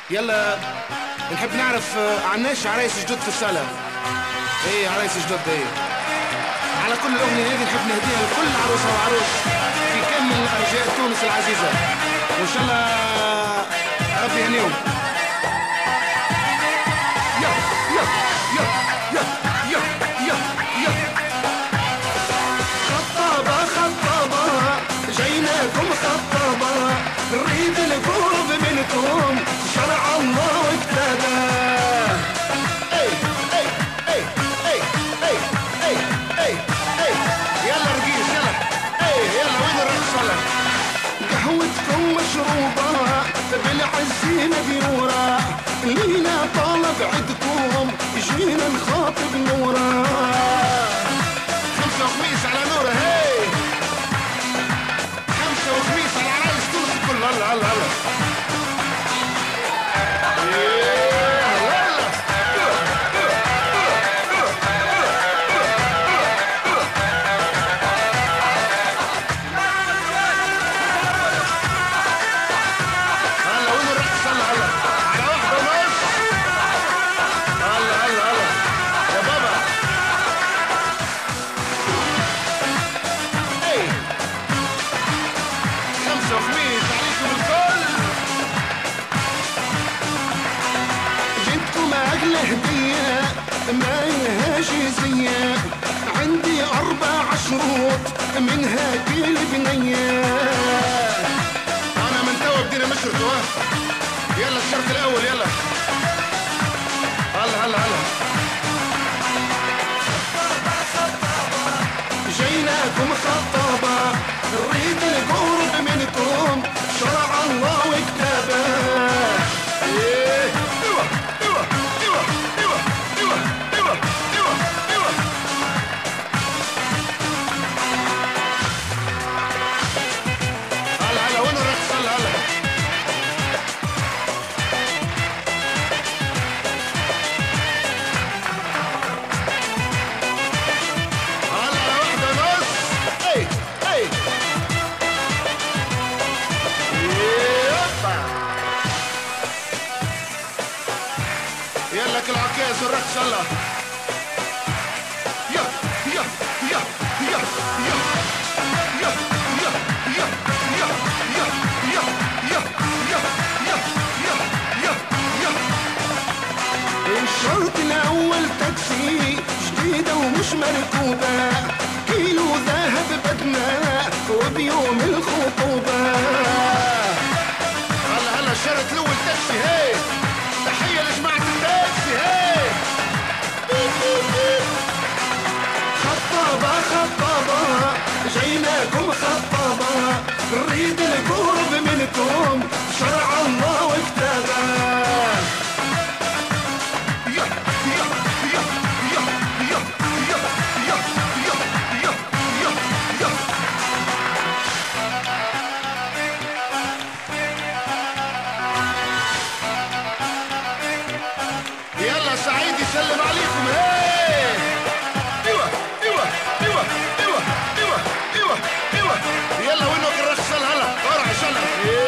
يلا نحب نعرف عناش عرايس جدد في الصالة. ايه عرايس جدد ايه. على كل الاغنية هذه نحب نهديها لكل عروسة وعروس في كامل ارجاء تونس العزيزة، وان شاء الله ربي يهنيهم. يا يا يا يا يا يا يا خطابة خطابة جيناكم خطابة، نريد القرب منكم شرع الله وكتابه. اي اي اي اي اي اي اي اي يلا رقيص يلا. اي يلا وين الرقص يلا. قهوتكم مشروبة بالعزين بنورة، لينا طالب عدكم جينا نخاطب نورة. خمسة وخميس على نورة. هاي خمسة وخميس على عرايس تونس الكل. هلا هلا هلا. هدية ما لهاش زية، عندي 4 شروط منها كل بنية. أنا من توا بدينا مشرط. يلا الشرط الأول يلا. هلا هلا هلا. جيناكم خطابة نريد القرب منكم شرع الله وكتابه. إيه ايوه ايوه ايوه ايوه ايوه ايوه ايوه ايوه. هلا هلا وين الرقص. هلا هلا. هلا واحدة نص. اي اي يلا كل عكاز الرقص. يلا يا يا يا يا يا يا يا يا يا يا يا يا يا يا يا يا. الشرط الأول تاكسي جديدة ومش مركوبة، كيلو ذهب بدنا وبيوم الخطوبة. هلا هلا الشرط الأول تاكسي. هاي تحية لجماعة التاكسي. هاي خطابة خطابة جيناكم خطابة نريد القرب منكم شرع الله وكتابه. يا يا يا يا يا يا يا يا يا يا يا. يلا سعيد يسلم عليكم. هاي ايوه ايوه ايوه ايوه ايوه ايوه ايوه. يلا وينك الرقص. هلا فرح شلا.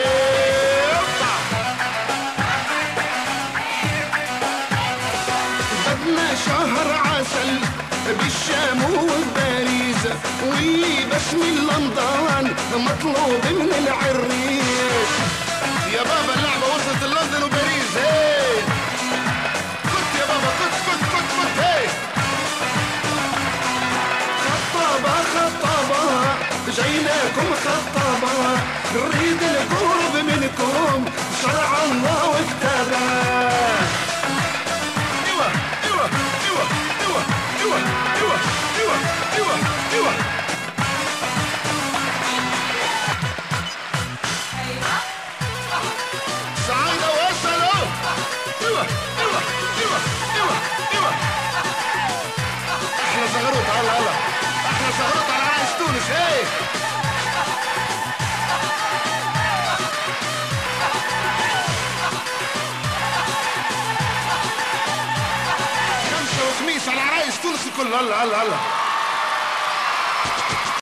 بدنا شهر عسل بالشام وباريس، واللي بس من لندن مطلوب من العريس. يا بابا اللعبة وصلت لندن وباريس. هاي كنت يا بابا كنت كنت كنت كنت. هاي خطابة خطابة جيناكم خطابة نريد القرب منكم شرع الله وكتابه. ايوه ايوه ايوه ايوه ايوه ايوه ايوه ايوه ايوه. سعيدة وصلوا. ايوه ايوه ايوه ايوه ايوه. احلى زغروط. هلا هلا احلى زغروط على عرايس تونس. هاي خمسة وخميس على عرايس تونس الكل. هلا هلا هلا.